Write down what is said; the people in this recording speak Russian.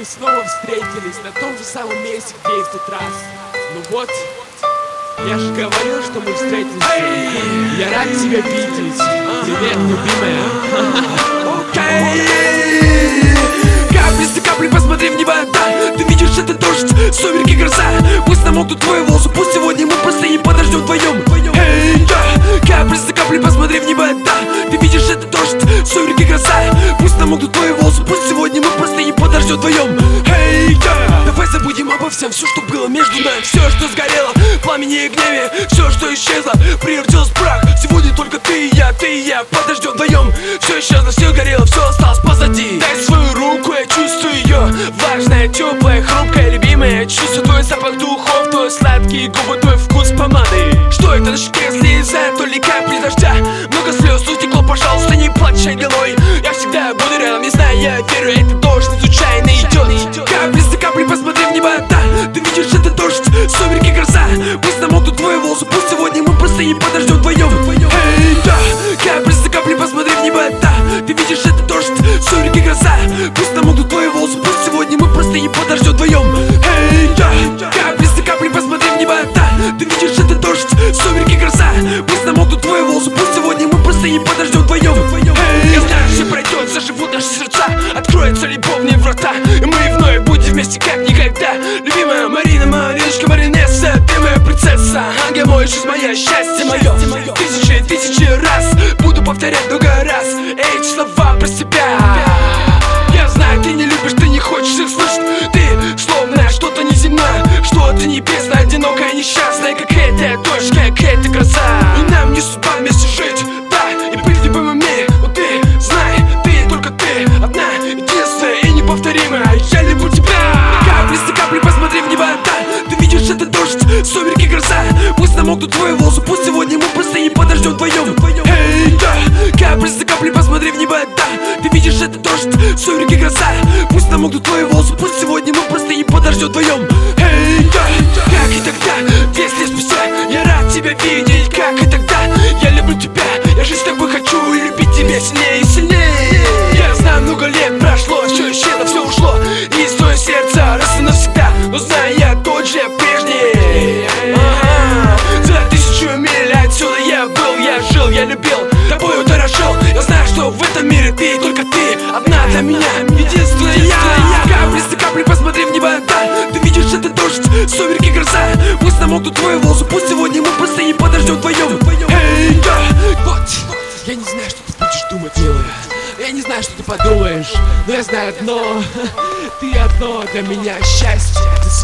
мы снова встретились на том же самом месте, где и в тот раз. Ну вот, я же говорил, что мы встретимся. Я рад тебя видеть. Привет, любимая. Капли за каплей, посмотри в небо, да. Ты видишь, это дождь, сумерки, гроза. Пусть намокнут твои волосы, пусть сегодня мы просто не подождем вдвоем. Капли за каплей, посмотри в небо, да. Ты видишь, это дождь, сумерки, гроза. Пусть намокнут твои волосы, пусть сегодня мы просто не подождем вдвоем. Давай забудем обо всем, все, что было между нами. Все, что сгорело в пламени и гневе, все, что исчезло, превратилось в прах. Сегодня только ты и я подождем вдвоем. Все исчезло, все горело, все осталось позади. Дай свою руку, я чувствую ее. Влажная, теплая, хрупкая, любимая. Чувствую твой запах духов, твой сладкие губы, твой вкус помады. Что это на щеке слеза, то ли капли дождя. Много слез утекло, пожалуйста, не плачь, ангел мой. Я всегда буду рядом, не знаю, я верю, это дождь не случайно идет. Капли за каплей, посмотри в небо, да. Ты видишь, это дождь, сумерки, гроза. Пусть намокнут твои волосы, пусть сегодня мы просто не подождем вдвоем. Капли за каплей, посмотри в небо, да. Ты видишь, это дождь, сумерки, гроза. Пусть намокнут твои волосы, пусть сегодня мы просто не подождем вдвоем. Капли за каплей, посмотри в небо, да. Ты видишь, это дождь, сумерки, гроза. Пусть намокнут твои волосы, пусть сегодня мы просто не подождем вдвоем. Я знаю, все пройдет, заживут наши сердца. Откроются любовные врата, и мы вновь будем вместе как никогда. Любимая Марина, Мариночка, Маринесса, ты моя принцесса, ангел мой, жизнь моя, счастье мое. Тысячи раз буду повторять много раз эти слова про себя. Я знаю, ты не любишь, ты не хочешь их слышать. Ты словно что-то неземное, что-то небесное, одинокое, несчастное, как эта дождь, как эта гроза. И нам не судьба вместе жить, да, и быть в любимом мире. Но ты знай, ты, только ты, одна, единственная и неповторимая. Я люблю тебя. Капли за каплей, посмотри в небо, да. Ты видишь, это дождь, сумерки, гроза. Пусть намокнут твои волосы, пусть сегодня мы просто не подождем вдвоем. Капли за каплей, посмотри в небо, да. Ты видишь, это дождь, сумерки, гроза. Пусть намокнут твои волосы, пусть сегодня мы просто не подождем вдвоем. Как и тогда, 10 лет спустя, я рад тебя видеть. Как и тогда, я люблю тебя. Я жить с тобой хочу и любить тебя сильнее и сильнее. Я знаю, много лет прошло, все исчезло, все ушло из твоего сердца раз и навсегда. Но знаю, я тот же прежний. За 1000 миль отсюда я был, я жил, я любил, тобою дорожил. Я знаю, что в этом мире ты, только ты, одна для меня, единственная я. Капли за каплей, посмотри в небо, да. Ты видишь, это дождь, сумерки, гроза. Пусть намокнут твои волосы, пусть сегодня мы просто не подождем вдвоем. Вот, я не знаю, что ты будешь думать, милая. Я не знаю, что ты подумаешь, но я знаю одно. Ты одно для меня счастье, ты